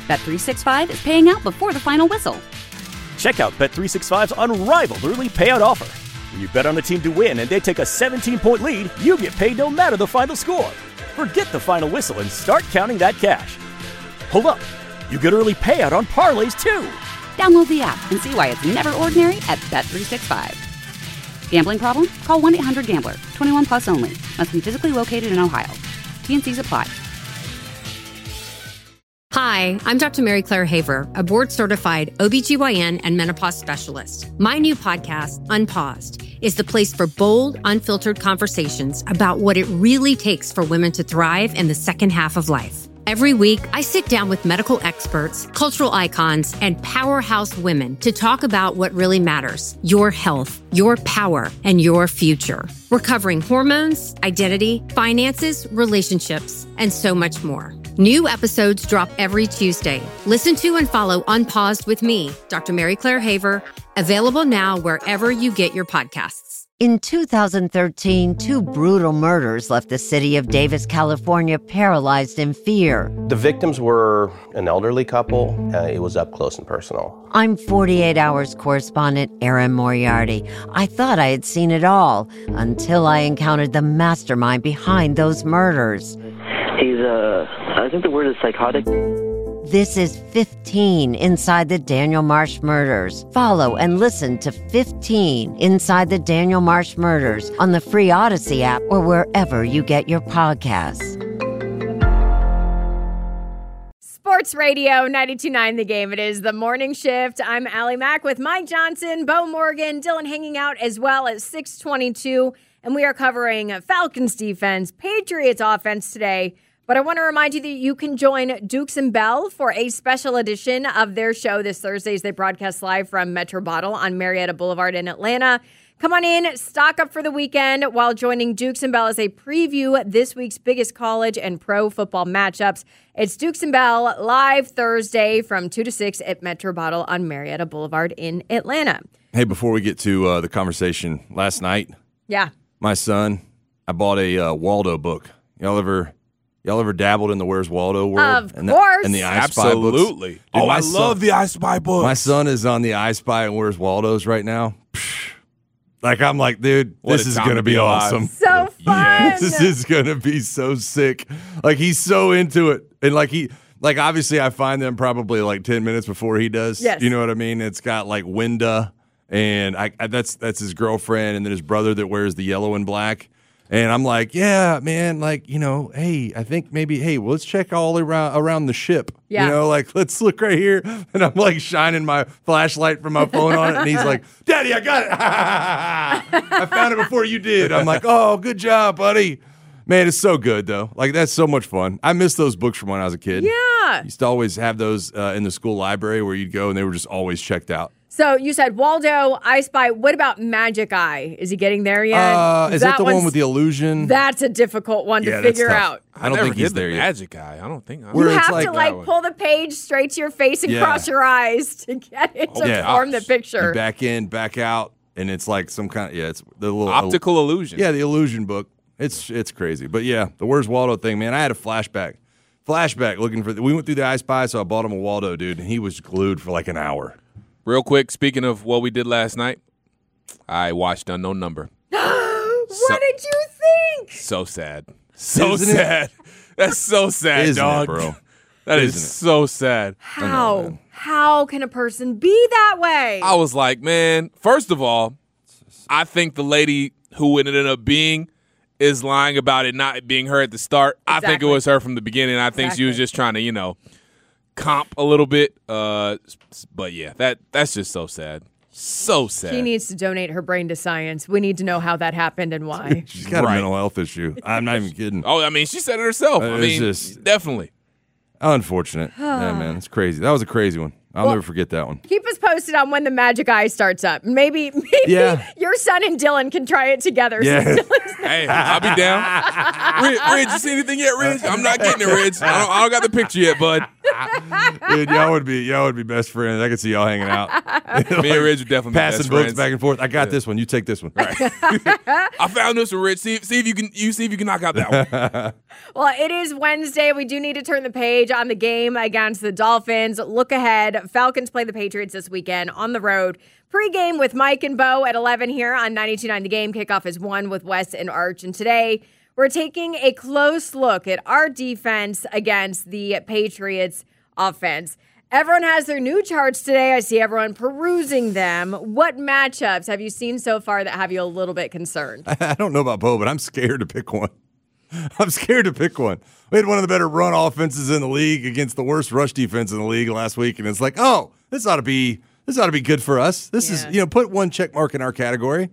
Bet365 is paying out before the final whistle. Check out Bet365's unrivaled early payout offer. When you bet on a team to win and they take a 17-point lead, you get paid no matter the final score. Forget the final whistle and start counting that cash. Hold up. You get early payout on parlays, too. Download the app and see why it's never ordinary at Bet365. Gambling problem? Call 1-800-GAMBLER. 21 plus only. Must be physically located in Ohio. T&Cs apply. Hi, I'm Dr. Mary Claire Haver, a board-certified OBGYN and menopause specialist. My new podcast, Unpaused, is the place for bold, unfiltered conversations about what it really takes for women to thrive in the second half of life. Every week, I sit down with medical experts, cultural icons, and powerhouse women to talk about what really matters: your health, your power, and your future. We're covering hormones, identity, finances, relationships, and so much more. New episodes drop every Tuesday. Listen to and follow Unpaused with me, Dr. Mary Claire Haver, available now wherever you get your podcasts. In 2013, 2 brutal murders left the city of Davis, California, paralyzed in fear. The victims were an elderly couple. It was up close and personal. I'm 48 Hours correspondent Erin Moriarty. I thought I had seen it all until I encountered the mastermind behind those murders. He's, I think the word is psychotic. This is 15 Inside the Daniel Marsh Murders. Follow and listen to 15 Inside the Daniel Marsh Murders on the free Odyssey app or wherever you get your podcasts. Sports Radio 92.9 The Game. It is the morning shift. I'm Allie Mack with Mike Johnson, Bo Morgan, Dylan hanging out as well at 6:22. And we are covering Falcons defense, Patriots offense today. But I want to remind you that you can join Dukes and Bell for a special edition of their show this Thursday as they broadcast live from Metro Bottle on Marietta Boulevard in Atlanta. Come on in, stock up for the weekend while joining Dukes and Bell as they preview this week's biggest college and pro football matchups. It's Dukes and Bell live Thursday from 2 to 6 at Metro Bottle on Marietta Boulevard in Atlanta. Hey, before we get to the conversation, last night, my son, I bought a Waldo book. Y'all ever dabbled in the Where's Waldo world? Of course. And the I Spy books? Absolutely. Dude, I love the I Spy books. My son is on the I Spy and Where's Waldo's right now. Like, I'm like, dude, this is going to be awesome. So fun. This is going to be so sick. Like, he's so into it. And, like, obviously, I find them probably, 10 minutes before he does. Yes. You know what I mean? It's got, Winda, and that's his girlfriend, and then his brother that wears the yellow and black. And I'm like, yeah, man, hey, I think maybe, let's check all around the ship. Yeah. Let's look right here. And I'm shining my flashlight from my phone on it. And he's like, Daddy, I got it. I found it before you did. I'm like, oh, good job, buddy. Man, it's so good, though. That's so much fun. I miss those books from when I was a kid. Yeah. Used to always have those in the school library where you'd go and they were just always checked out. So you said Waldo, I Spy. What about Magic Eye? Is he getting there yet? Is that the one with the illusion? That's a difficult one to figure out. I don't think he's there yet. Magic Eye. I don't think. You have to pull the page straight to your face and cross your eyes to get it to form the picture. And back in, back out, and it's like some kind of it's the little optical illusion. Yeah, the illusion book. It's crazy, but yeah, the Where's Waldo thing, man. I had a flashback looking for. We went through the I Spy, so I bought him a Waldo, dude, and he was glued for an hour. Real quick, speaking of what we did last night, I watched Unknown Number. What did you think? So sad. So sad. That's so sad, Isn't dog. it, bro? That is so sad. How? How can a person be that way? I was like, man, first of all, I think the lady who it ended up being is lying about it not being her at the start. Exactly. I think it was her from the beginning. I think she was just trying to, comp a little bit. But yeah, that's just so sad. So sad. She needs to donate her brain to science. We need to know how that happened and why. She's got a mental health issue. I'm not even kidding. Oh, I mean, she said it herself. Definitely. Unfortunate. Yeah, man, it's crazy. That was a crazy one. I'll never forget that one. Keep us posted on when the Magic Eye starts up. Maybe your son and Dylan can try it together. Yeah. Hey, I'll be down. Ridge, you see anything yet, Ridge? I'm not getting it, Ridge. I don't got the picture yet, bud. Dude, y'all would be best friends. I could see y'all hanging out. Me and Rich would definitely be passing best books friends. back and forth. I got this one. You take this one. Right. I found this one, Rich. See if you can knock out that one. Well, it is Wednesday. We do need to turn the page on the game against the Dolphins. Look ahead. Falcons play the Patriots this weekend on the road. Pre-game with Mike and Bo at 11 here on 92.9 The Game. Kickoff is 1 with Wes and Arch. And today we're taking a close look at our defense against the Patriots offense. Everyone has their new charts today. I see everyone perusing them. What matchups have you seen so far that have you a little bit concerned? I don't know about Bo, but I'm scared to pick one. We had one of the better run offenses in the league against the worst rush defense in the league last week, and it's like, oh, this ought to be good for us. This is, put one check mark in our category.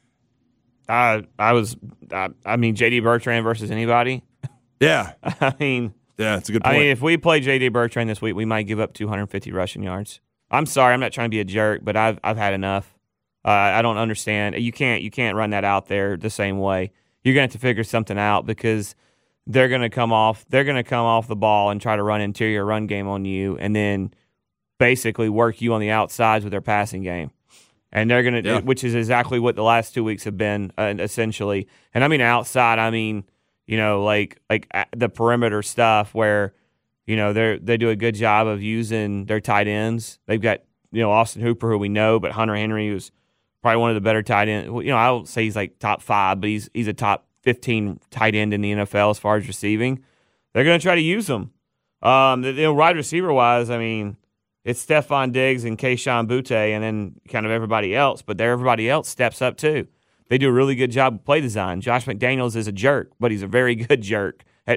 J.D. Bertrand versus anybody. Yeah. Yeah, it's a good point. If we play J.D. Bertrand this week, we might give up 250 rushing yards. I'm sorry, I'm not trying to be a jerk, but I've had enough. I don't understand. You can't run that out there the same way. You're going to have to figure something out because they're going to come off the ball and try to run interior run game on you and then basically work you on the outsides with their passing game. And they're going to, which is exactly what the last 2 weeks have been, essentially. And I mean outside, like the perimeter stuff where, they do a good job of using their tight ends. They've got, Austin Hooper, who we know, but Hunter Henry, who's probably one of the better tight ends. I don't say he's like top 5, but he's a top 15 tight end in the NFL as far as receiving. They're going to try to use him. Wide receiver wise, it's Stephon Diggs and Kayshon Boutte and then kind of everybody else, but everybody else steps up too. They do a really good job of play design. Josh McDaniels is a jerk, but he's a very good jerk at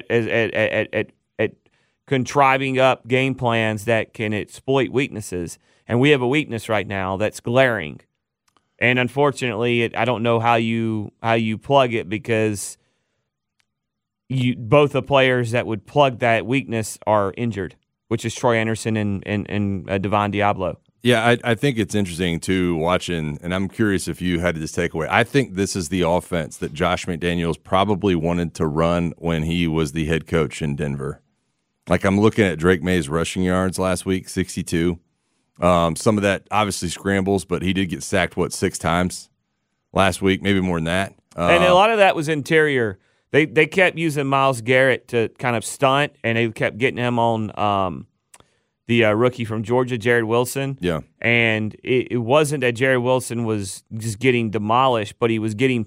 contriving up game plans that can exploit weaknesses. And we have a weakness right now that's glaring. And unfortunately, I don't know how you plug it because both the players that would plug that weakness are injured, which is Troy Anderson and Devon Diablo. Yeah, I think it's interesting, too, watching, and I'm curious if you had this takeaway. I think this is the offense that Josh McDaniels probably wanted to run when he was the head coach in Denver. Like, I'm looking at Drake May's rushing yards last week, 62. Some of that obviously scrambles, but he did get sacked, 6 times last week, maybe more than that. And a lot of that was interior. They kept using Myles Garrett to kind of stunt, and they kept getting him on the rookie from Georgia, Jared Wilson. Yeah. And it wasn't that Jared Wilson was just getting demolished, but he was getting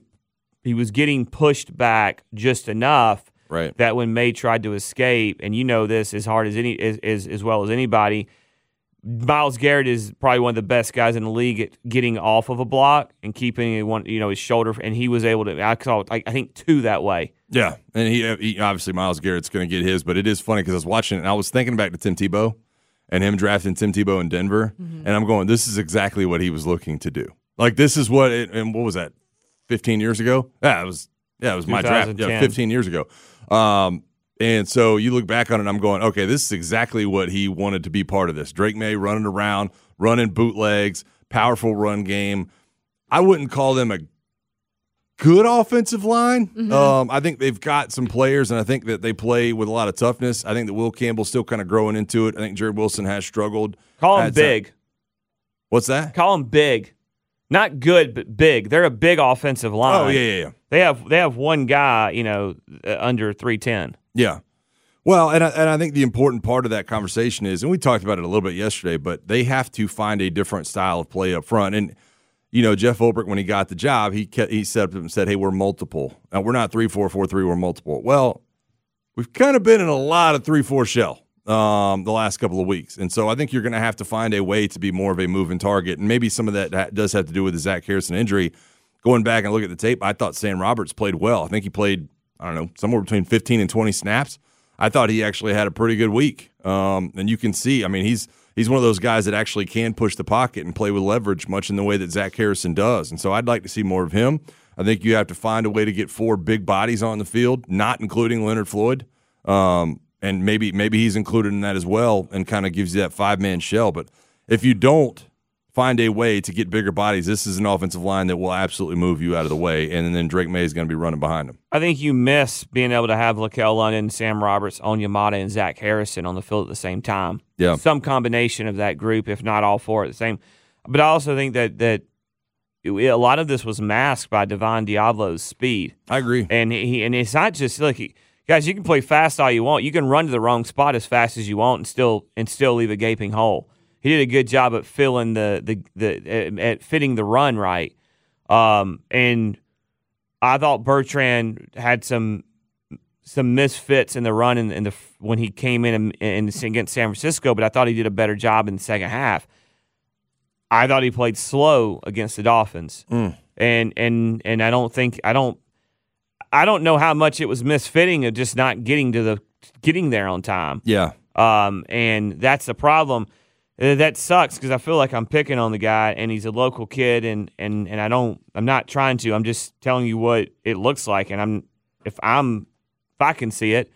pushed back just enough that when May tried to escape, and this as hard as well as anybody, Myles Garrett is probably one of the best guys in the league at getting off of a block and keeping his shoulder, and he was able to. I saw I think 2 that way. Yeah, and he obviously Myles Garrett's going to get his, but it is funny because I was watching it and I was thinking back to Tim Tebow and him drafting Tim Tebow in Denver, and I'm going, this is exactly what he was looking to do. Like this is what and what was that? 15 years ago? Yeah, it was my draft. Yeah, 15 years ago. And so you look back on it and I'm going, okay, this is exactly what he wanted to be part of this. Drake May running around, running bootlegs, powerful run game. I wouldn't call them a good offensive line. I think they've got some players, and I think that they play with a lot of toughness. I think that Will Campbell's still kind of growing into it. I think Jared Wilson has struggled. Call him big. What's that? Call him big. Not good, but big. They're a big offensive line. Oh, yeah. They have one guy, under 310. Yeah. Well, and I think the important part of that conversation is, and we talked about it a little bit yesterday, but they have to find a different style of play up front. And, Jeff Ulbrich, when he got the job, he set up and said, hey, we're multiple. Now, we're not 3-4-4-3, we're multiple. Well, we've kind of been in a lot of 3-4 shell the last couple of weeks. And so I think you're going to have to find a way to be more of a moving target. And maybe some of that does have to do with the Zach Harrison injury. Going back and look at the tape, I thought Sam Roberts played well. I think he played, somewhere between 15 and 20 snaps. I thought he actually had a pretty good week. And you can see, he's one of those guys that actually can push the pocket and play with leverage much in the way that Zach Harrison does. And so I'd like to see more of him. I think you have to find a way to get 4 big bodies on the field, not including Leonard Floyd. And maybe he's included in that as well and kind of gives you that 5-man shell. But if you don't, find a way to get bigger bodies, this is an offensive line that will absolutely move you out of the way, and then Drake May is going to be running behind him. I think you miss being able to have Lakel London, Sam Roberts, Onyemata, and Zach Harrison on the field at the same time. Yeah. Some combination of that group, if not all four at the same. But I also think that a lot of this was masked by Devon Diablo's speed. I agree. And it's not just, look, guys, you can play fast all you want. You can run to the wrong spot as fast as you want and still leave a gaping hole. He did a good job at filling at fitting the run right. And I thought Bertrand had some misfits in the run when he came in against San Francisco, but I thought he did a better job in the second half. I thought he played slow against the Dolphins, and I don't know how much it was misfitting of just not getting there on time. Yeah, and that's the problem. That sucks because I feel like I'm picking on the guy, and he's a local kid, and I'm not trying to. I'm just telling you what it looks like, and if I can see it,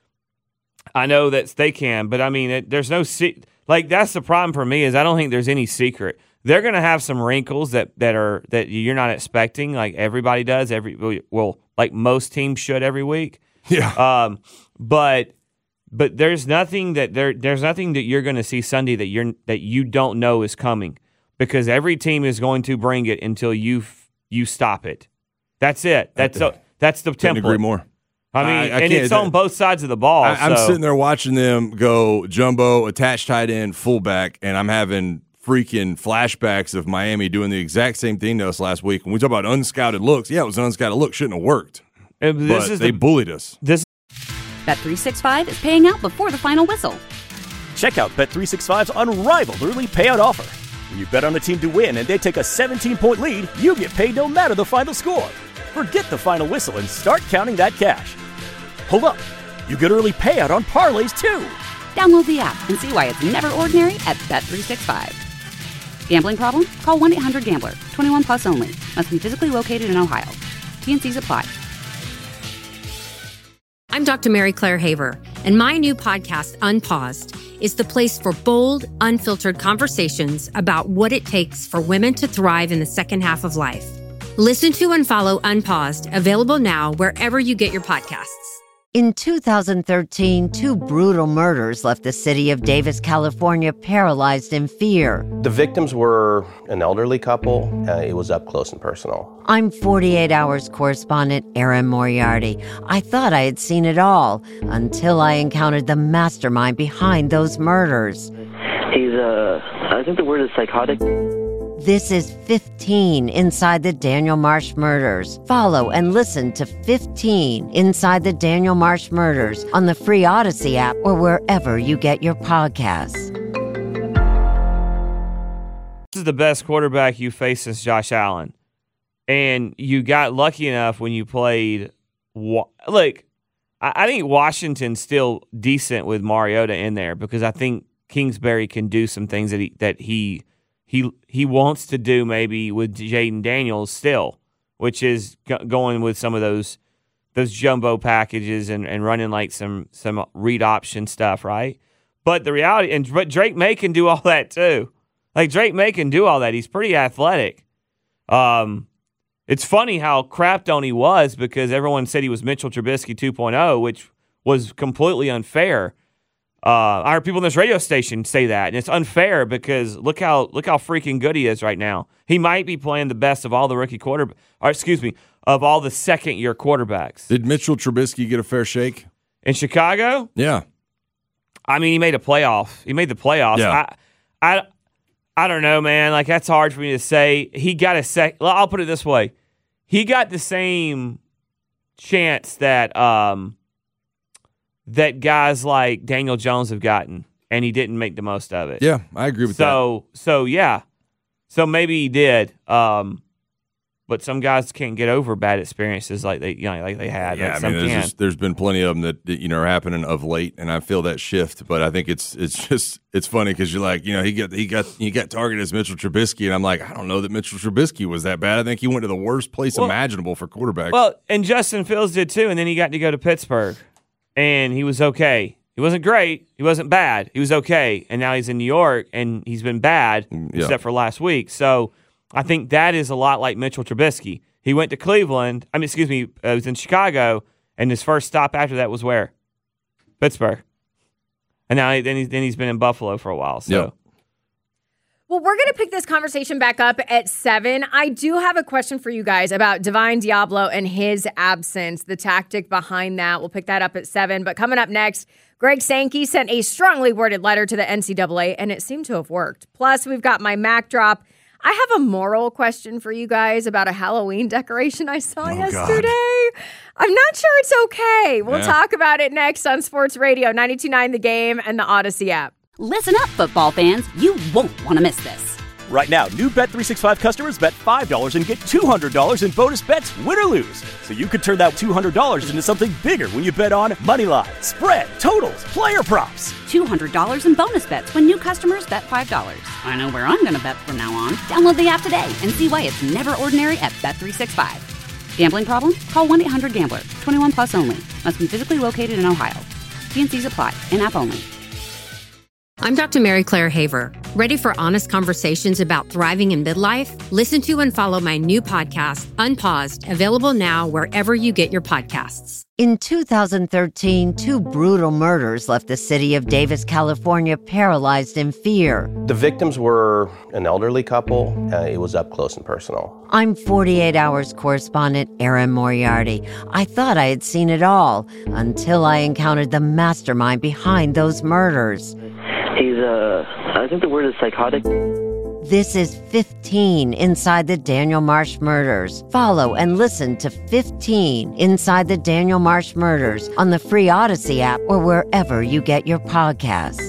I know that they can. But I mean, there's no that's the problem for me is I don't think there's any secret. They're going to have some wrinkles that you're not expecting, like everybody does like most teams should every week. Yeah. But there's nothing that you're going to see Sunday that you don't know is coming, because every team is going to bring it until you stop it. That's it. That's the template. Couldn't agree more. I mean, and it's on both sides of the ball. I'm sitting there watching them go jumbo, attached tight end, fullback, and I'm having freaking flashbacks of Miami doing the exact same thing to us last week. When we talk about unscouted looks, yeah, it was an unscouted look. Shouldn't have worked. They bullied us. Bet365 is paying out before the final whistle. Check out Bet365's unrivaled early payout offer. When you bet on a team to win and they take a 17-point lead, you get paid no matter the final score. Forget the final whistle and start counting that cash. Hold up. You get early payout on parlays, too. Download the app and see why it's never ordinary at Bet365. Gambling problem? Call 1-800-GAMBLER. 21 plus only. Must be physically located in Ohio. T&Cs apply. I'm Dr. Mary Claire Haver, and my new podcast, Unpaused, is the place for bold, unfiltered conversations about what it takes for women to thrive in the second half of life. Listen to and follow Unpaused, available now wherever you get your podcasts. In 2013, 2 brutal murders left the city of Davis, California, paralyzed in fear. The victims were an elderly couple. It was up close and personal. I'm 48 Hours correspondent Erin Moriarty. I thought I had seen it all until I encountered the mastermind behind those murders. He's, I think the word is psychotic. This is 15 Inside the Daniel Marsh Murders. Follow and listen to 15 Inside the Daniel Marsh Murders on the free Odyssey app or wherever you get your podcasts. This is the best quarterback you faced since Josh Allen. And you got lucky enough when you played. Look, I think Washington's still decent with Mariota in there, because I think Kingsbury can do some things that he wants to do maybe with Jaden Daniels still, which is going with some of those jumbo packages and running like some read option stuff, right? But the reality, but Drake May can do all that too. Like, Drake May can do all that. He's pretty athletic. It's funny how crapped on he was, because everyone said he was Mitchell Trubisky 2.0, which was completely unfair. I heard people on this radio station say that, and it's unfair because look how freaking good he is right now. He might be playing the best of all the of all the second-year quarterbacks. Did Mitchell Trubisky get a fair shake in Chicago? Yeah, I mean, he made a playoff. He made the playoffs. Yeah. I don't know, man. Like, that's hard for me to say. He got I'll put it this way: he got the same chance that that guys like Daniel Jones have gotten, and he didn't make the most of it. Yeah, I agree with that. So yeah. So maybe he did. But some guys can't get over bad experiences like they had. Yeah, like I mean, there's been plenty of them that are happening of late, and I feel that shift. But I think it's funny because you're like, he got targeted as Mitchell Trubisky, and I'm like, I don't know that Mitchell Trubisky was that bad. I think he went to the worst place imaginable for quarterbacks. Well, and Justin Fields did too, and then he got to go to Pittsburgh. And he was okay. He wasn't great. He wasn't bad. He was okay. And now he's in New York, and he's been bad, except for last week. So I think that is a lot like Mitchell Trubisky. He went to Cleveland. He was in Chicago, and his first stop after that was where? Pittsburgh. And now he's been in Buffalo for a while. So. Yep. Well, we're going to pick this conversation back up at 7. I do have a question for you guys about Divine Diablo and his absence, the tactic behind that. We'll pick that up at 7. But coming up next, Greg Sankey sent a strongly worded letter to the NCAA, and it seemed to have worked. Plus, we've got my Mac drop. I have a moral question for you guys about a Halloween decoration I saw yesterday. God. I'm not sure it's okay. We'll talk about it next on Sports Radio 92.9 The Game and the Odyssey app. Listen up, football fans. You won't want to miss this. Right now, new Bet365 customers bet $5 and get $200 in bonus bets, win or lose. So you could turn that $200 into something bigger when you bet on money line, spread, totals, player props. $200 in bonus bets when new customers bet $5. I know where I'm going to bet from now on. Download the app today and see why it's never ordinary at Bet365. Gambling problem? Call 1-800-GAMBLER. 21 plus only. Must be physically located in Ohio. T&Cs apply. In-app only. I'm Dr. Mary Claire Haver. Ready for honest conversations about thriving in midlife? Listen to and follow my new podcast, Unpaused, available now wherever you get your podcasts. In 2013, 2 brutal murders left the city of Davis, California, paralyzed in fear. The victims were an elderly couple. It was up close and personal. I'm 48 Hours correspondent Erin Moriarty. I thought I had seen it all until I encountered the mastermind behind those murders. He's, I think the word is psychotic. This is 15 Inside the Daniel Marsh Murders. Follow and listen to 15 Inside the Daniel Marsh Murders on the free Odyssey app or wherever you get your podcasts.